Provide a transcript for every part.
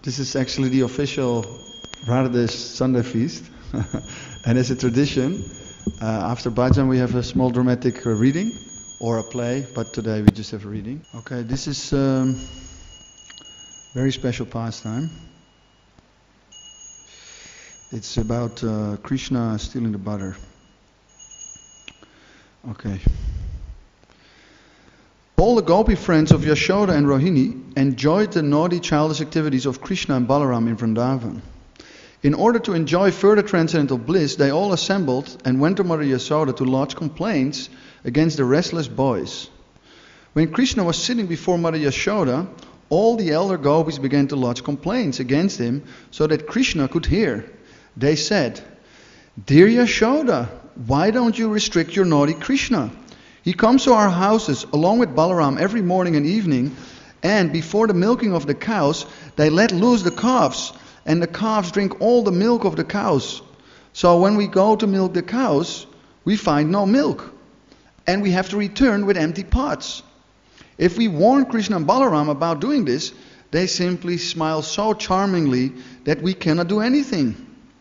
This is actually the official Radhadesh Sunday feast. And as a tradition, after bhajan we have a small dramatic reading or a play, but today we just have a reading. Okay, this is very special pastime. It's about Krishna stealing the butter. Okay. All the Gopi friends of Yashoda and Rohini enjoyed the naughty childish activities of Krishna and Balaram in Vrindavan. In order to enjoy further transcendental bliss, they all assembled and went to Mother Yashoda to lodge complaints against the restless boys. When Krishna was sitting before Mother Yashoda, all the elder gopis began to lodge complaints against him so that Krishna could hear. They said, "Dear Yashoda, why don't you restrict your naughty Krishna? He comes to our houses along with Balaram every morning and evening, and before the milking of the cows, they let loose the calves, and the calves drink all the milk of the cows. So when we go to milk the cows, we find no milk, and we have to return with empty pots. If we warn Krishna and Balaram about doing this, they simply smile so charmingly that we cannot do anything.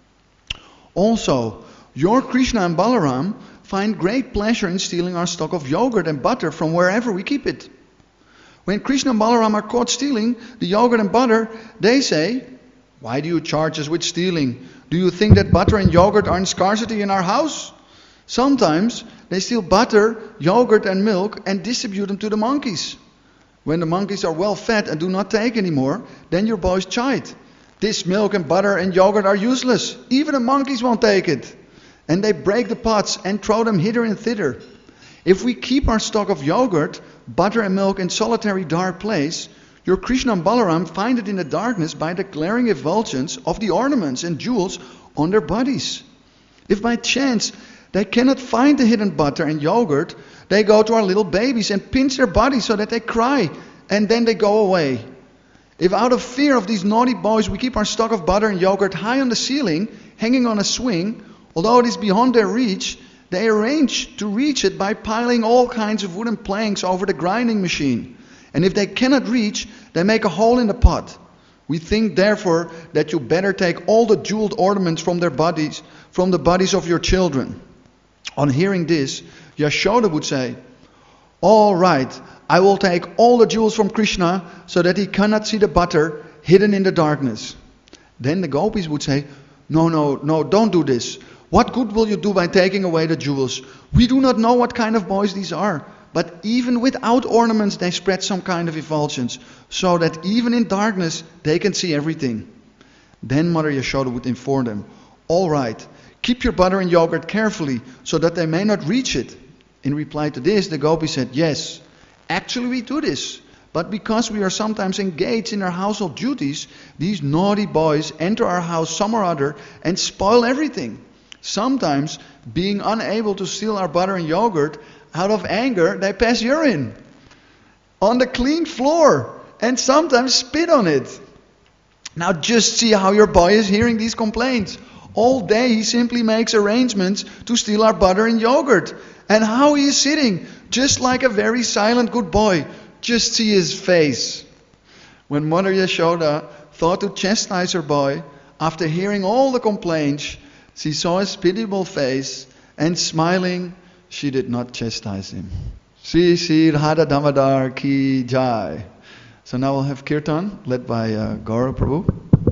Also, your Krishna and Balaram find great pleasure in stealing our stock of yogurt and butter from wherever we keep it. When Krishna and Balaram are caught stealing the yogurt and butter, they say, 'Why do you charge us with stealing? Do you think that butter and yogurt are in scarcity in our house?' Sometimes they steal butter, yogurt and milk and distribute them to the monkeys. When the monkeys are well fed and do not take anymore, then your boys chide. 'This milk and butter and yogurt are useless. Even the monkeys won't take it.' And they break the pots and throw them hither and thither. If we keep our stock of yogurt, butter and milk in solitary dark place, your Krishna and Balaram find it in the darkness by the glaring effulgence of the ornaments and jewels on their bodies. If by chance they cannot find the hidden butter and yogurt, they go to our little babies and pinch their bodies so that they cry, and then they go away. If out of fear of these naughty boys we keep our stock of butter and yogurt high on the ceiling, hanging on a swing, although it is beyond their reach, they arrange to reach it by piling all kinds of wooden planks over the grinding machine. And if they cannot reach, they make a hole in the pot. We think therefore that you better take all the jeweled ornaments from their bodies, from the bodies of your children." On hearing this, Yashoda would say, "All right, I will take all the jewels from Krishna so that he cannot see the butter hidden in the darkness." Then the gopis would say, No, don't do this. What good will you do by taking away the jewels? We do not know what kind of boys these are. But even without ornaments they spread some kind of effulgence, so that even in darkness they can see everything. Then Mother Yashoda would inform them, "All right, keep your butter and yogurt carefully, so that they may not reach it." In reply to this, the gopis said, "Yes, actually we do this. But because we are sometimes engaged in our household duties, these naughty boys enter our house some or other and spoil everything. Sometimes, being unable to steal our butter and yogurt, out of anger, they pass urine on the clean floor and sometimes spit on it. Now just see how your boy is hearing these complaints. All day he simply makes arrangements to steal our butter and yogurt. And how he is sitting, just like a very silent good boy. Just see his face." When Mother Yashoda thought to chastise her boy, after hearing all the complaints, she saw his pitiable face, and smiling, she did not chastise him. Sri Sri Radha Damodar Ki Jai. So now we'll have Kirtan, led by Gaurav Prabhu.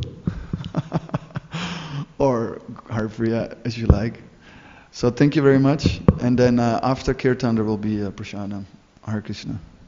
Or Harpriya, as you like. So thank you very much. And then after Kirtan there will be Prasadam. Hare Krishna.